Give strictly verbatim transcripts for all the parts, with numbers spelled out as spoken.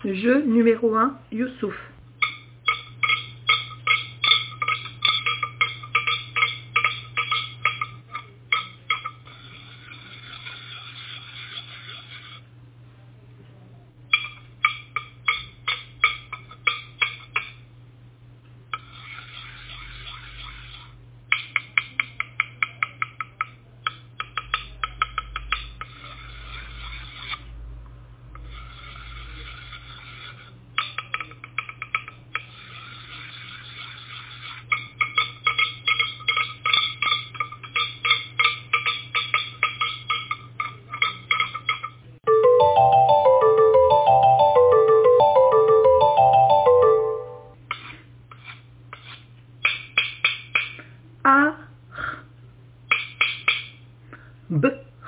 Jeu numéro un, Youssouf. A, B,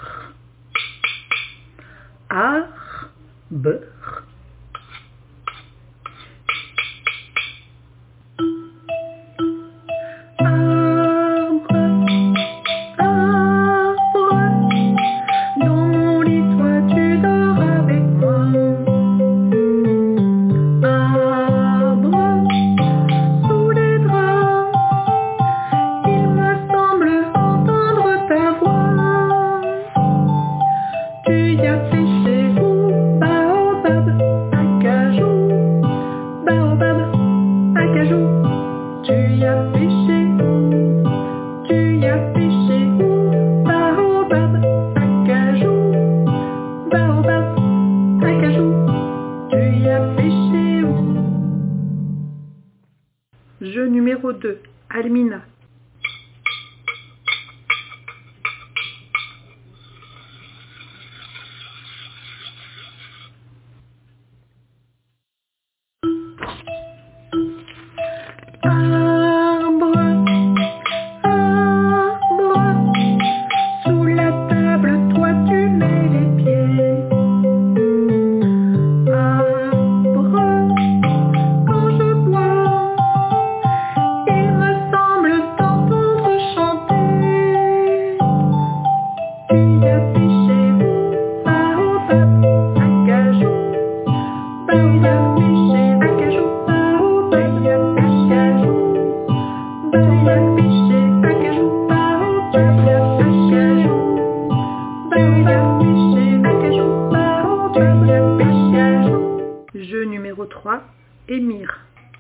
A, B, Jeu numéro deux, Almina. Arbre, arbre, sous la table, toi tu mets les pieds. Arbre, quand je bois, il me semble t'entendre chanter. Tu as pêché, baobab, acajou, baobab, pêché, acajou, baobab, tu as pêché, baobab, pêché, acajou, baobab, tu as pêché, baobab, pêché, acajou, baobab, tu as pêché. Jeu numéro trois, Émir.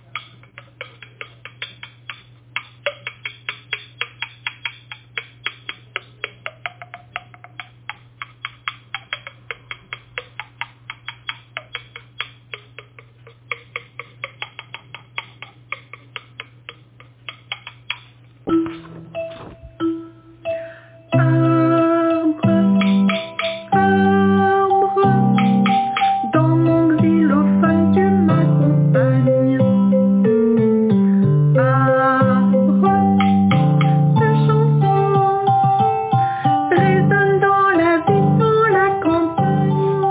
Arbre, arbre, dans mon xylophone tu m'accompagnes. Arbre, ta chanson résonne dans la vie, dans la campagne.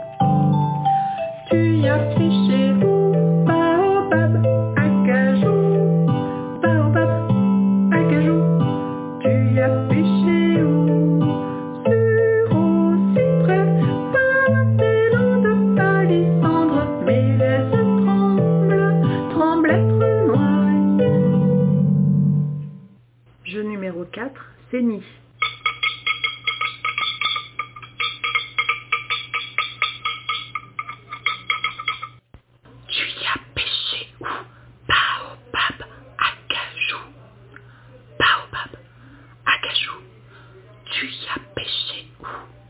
Tu as pêché, baobab, acajou, baobab, acajou. Tu as pêché où? Sur aussi près, par des landes de palissandre. Mes lèvres tremblent, tremblent être noyées. Jeu numéro quatre, Séni. Tu y as pêché où? Baobab, acajou, baobab, acajou. Tu y as pêché où?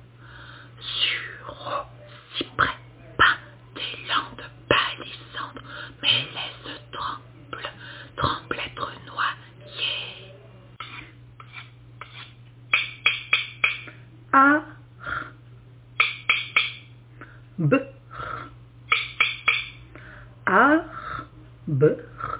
Sur aussi près, pas des landes de palissandre. Mes laisses tremblent, tremblent être noyées. A, B, A, B,